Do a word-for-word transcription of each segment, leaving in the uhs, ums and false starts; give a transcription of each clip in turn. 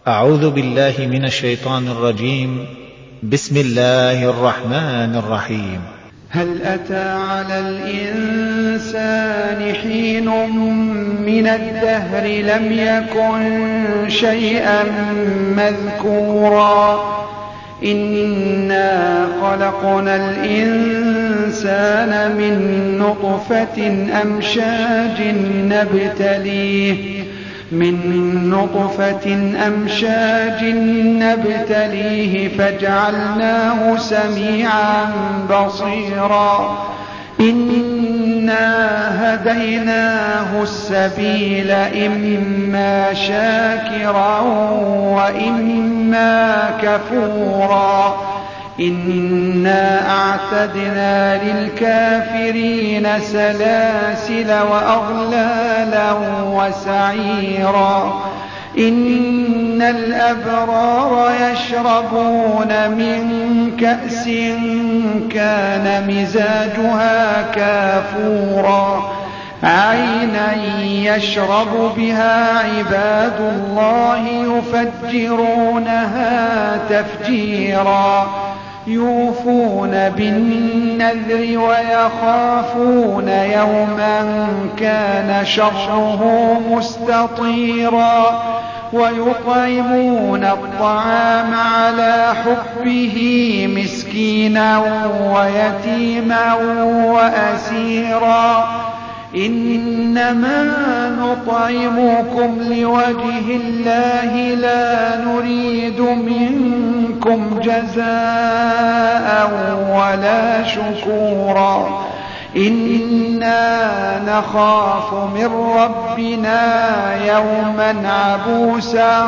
أعوذ بالله من الشيطان الرجيم. بسم الله الرحمن الرحيم. هل أتى على الإنسان حين من الدهر لم يكن شيئا مذكورا إنا خلقنا الإنسان من نطفة أمشاج نبتليه من نطفة أمشاج نبتليه فجعلناه سميعا بصيرا إنا هديناه السبيل إما شاكرا وإما كفورا إنا أعتدنا للكافرين سلاسل وأغلالا وسعيرا إن الأبرار يشربون من كأس كان مزاجها كافورا عينا يشرب بها عباد الله يفجرونها تفجيرا يوفون بالنذر ويخافون يوما كان شره مستطيرا ويطعمون الطعام على حبه مسكينا ويتيما وأسيرا إنما نطعمكم لوجه الله لا نريد منكم جزاء ولا شكورا إنا نخاف من ربنا يوما عبوسا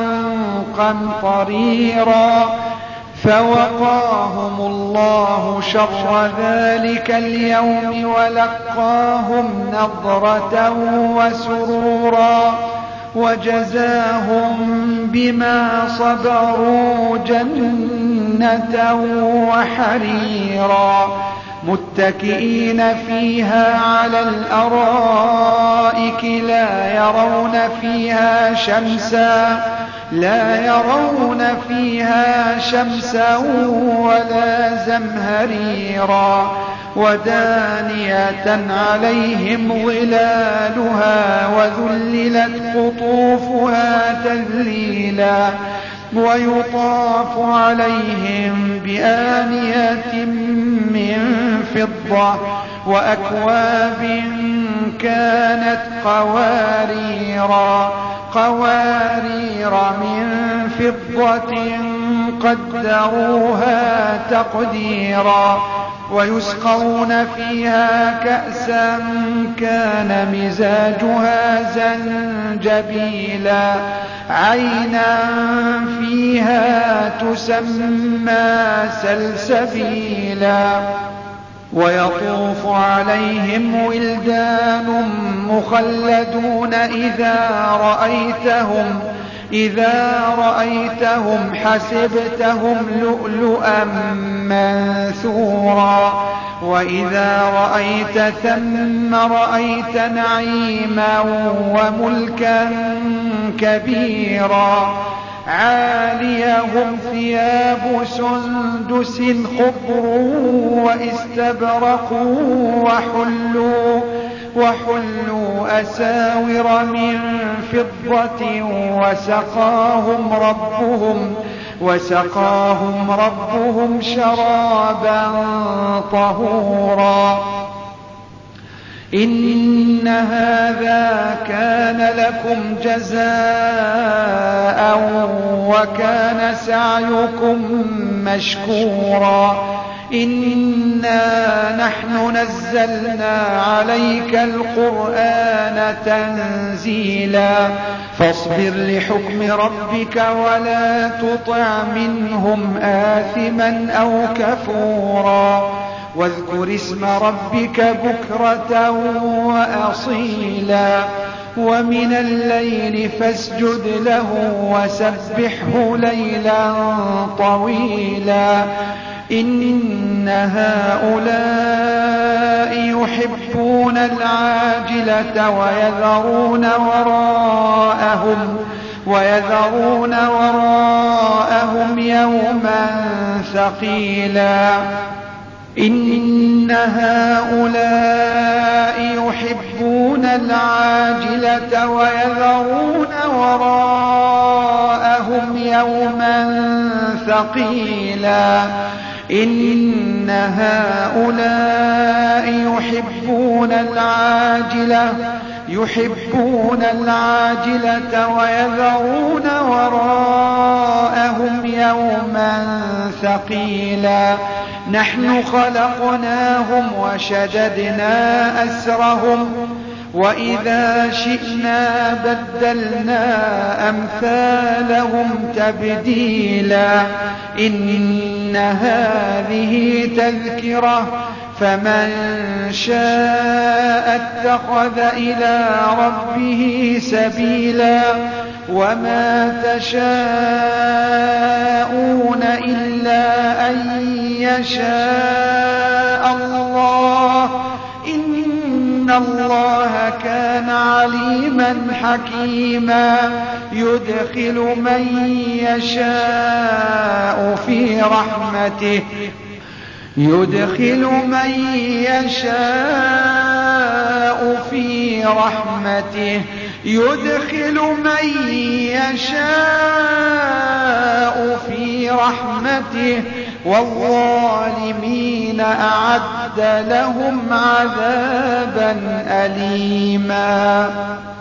قمطريرا فوقاهم الله شر ذلك اليوم ولقاهم نضرة وسرورا وجزاهم بما صبروا جنة وحريرا متكئين فيها على الأرائك لا يرون فيها شمسا لا يرون فيها شمسا ولا زمهريرا ودانية عليهم ظلالها وذللت قطوفها تذليلا ويطاف عليهم بآنية من فضة وأكواب كانت قواريرا قوارير من فضة قدروها تقديرا ويسقون فيها كأسا كان مزاجها زنجبيلا عينا فيها تسمى سلسبيلا ويطوف عليهم ولدان مخلدون إذا رأيتهم إذا رأيتهم حسبتهم لؤلؤا منثورا وإذا رأيت ثم رأيت نعيما وملكا كبيرا عاليهم ثياب سندس خضر واستبرق وحلوا وحلوا أساور من فضة وسقاهم ربهم وسقاهم ربهم شرابا طهورا إن هذا كان لكم جزاء وكان سعيكم مشكورا إنا نحن نزلنا عليك القرآن تنزيلا فاصبر لحكم ربك ولا تطع منهم آثما أو كفورا واذكر اسم ربك بكرة وأصيلا ومن الليل فاسجد له وسبحه ليلا طويلا إن هؤلاء يحبون العاجلة ويذرون وراءهم ويذرون وراءهم يوما ثقيلا إن هؤلاء يحبون العاجلة ويذرون وراءهم يوما ثقيلا إن هؤلاء يحبون العاجلة يحبون العاجلة ويذرون وراءهم يوما ثقيلا نحن خلقناهم وشددنا أسرهم وإذا شئنا بدلنا أمثالهم تبديلا إن هذه تذكرة فمن شاء اتخذ إلى ربه سبيلا وما تشاءون إلا أن يشاء الله إن الله كان عليما حكيما يدخل من يشاء في رحمته يدخل من يشاء في رحمته يدخل من يشاء في رحمته والظالمين أعد لهم عذابا أليما.